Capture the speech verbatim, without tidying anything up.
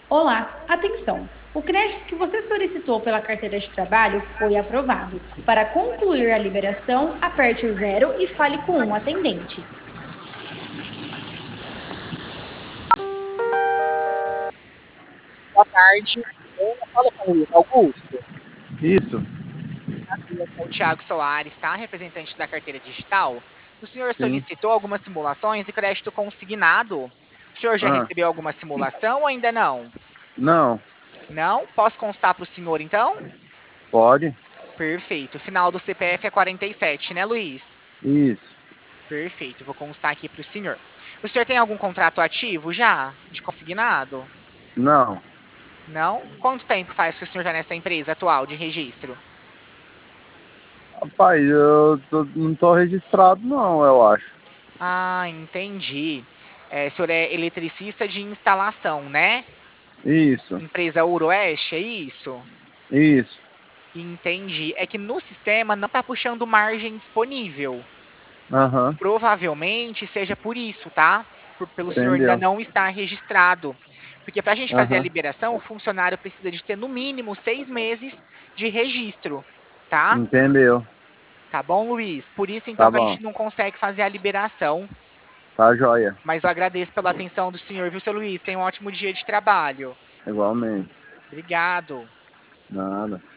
Olá, atenção! O crédito que você solicitou pela carteira de trabalho foi aprovado. Para concluir a liberação, aperte o zero e fale com um atendente. Boa tarde. Eu falo com o Luiz Augusto. Isso, Eu sou o Thiago Soares, tá? Representante da carteira digital. O senhor sim. solicitou algumas simulações de crédito consignado. O senhor já Ah, recebeu alguma simulação ou ainda não? não, Não? Posso constar para o senhor, então? pode. Perfeito. O final do C P F é quarenta e sete, né, Luiz? Isso, Perfeito. Vou constar aqui para o senhor. O senhor tem algum contrato ativo já de consignado? não. Não? Quanto tempo faz que o senhor está nessa empresa atual de registro? Rapaz, eu tô- não tô registrado não, eu acho. Ah, entendi. É, o senhor é eletricista de instalação, né? Isso, Empresa Uroeste, é isso? isso. Entendi. É que no sistema não está puxando margem disponível. Aham, Provavelmente seja por isso, tá? Por- pelo senhor ainda entendeu. não estar registrado. Porque para a gente fazer a Aham, liberação, o funcionário precisa de ter no mínimo seis meses de registro, tá? entendeu. Tá bom, Luiz? Por isso, então, Tá que a bom, gente não consegue fazer a liberação. tá joia. Mas eu agradeço pela atenção do senhor, viu, seu Luiz? Tenha um ótimo dia de trabalho. Igualmente. Obrigado. Nada.